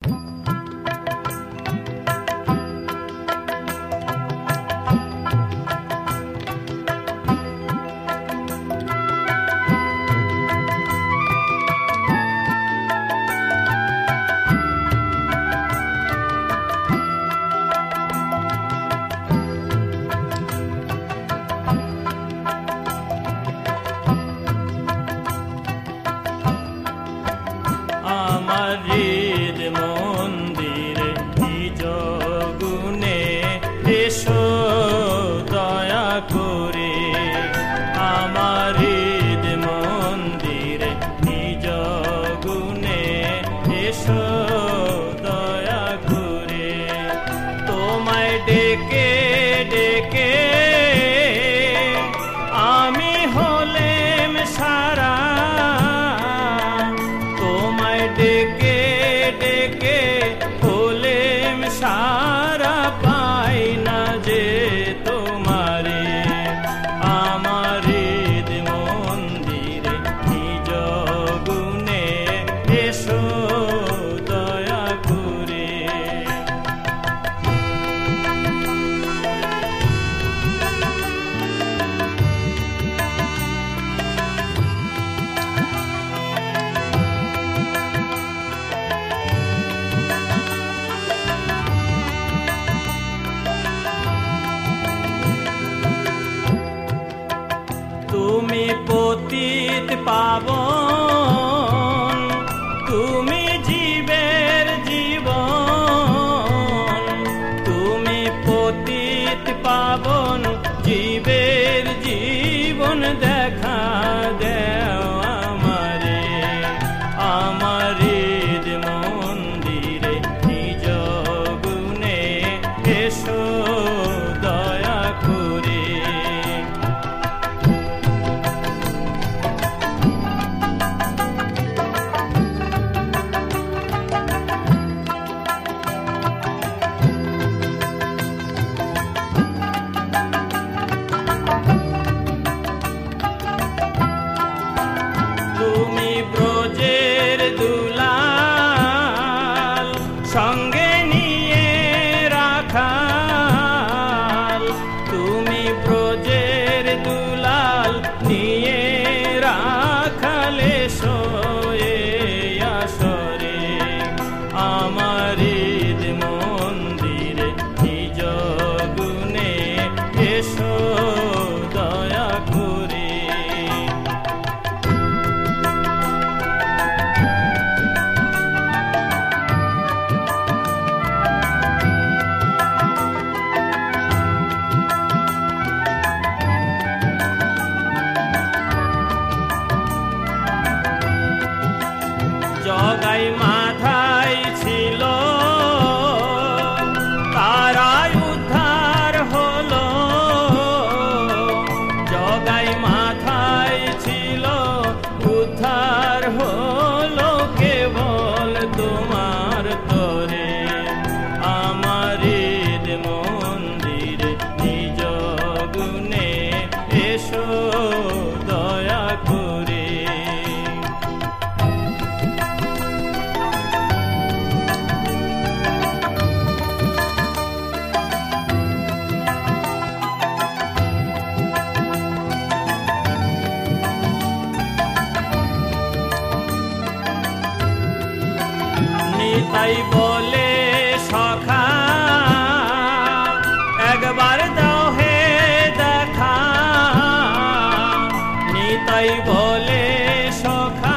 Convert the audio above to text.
হৃদ মন্দিরে নিজ গুণে এসো দয়া করে। আমার হৃদ মন্দিরে নিজ গুণে এসো দয়া করে। তোমায় ডেকে ডেকে আমি হলেম সারা, ডেকে ডেকে হলেম সারা, পাই না যে তোমারে। আমার হৃদ মন্দিরে নিজ গুণে এসো দয়া করে। তুমি পতিত পাবন, তুমি জীবের জীবন। তুমি পতিত পাবন, জীবের জীবন, দেখা দেও আমারে। আমার হৃদ মন্দিরে নিজ গুণে এসো দয়া করে। তুমি ব্রজের দুলাল, সঙ্গে নিয়ে রাখাল। তুমি ব্রজের দুলাল নিয়ে রাখাল, এসো এই আসরে। আমার হৃদ মন্দিরে নিজ গুণে এসো দয়া করে। জগাই মাথায় ছিল, তারাই উদ্ধার হলো। জগাই মাথায় ছিল, উদ্ধার হলো কেবল তোমার তরে। আমার হৃদ মন্দিরে নিজ গুণে এসো দয়া করে। নিতাই বলে সখা, একবার দাও হে দেখা। নিতাই বলে সখা,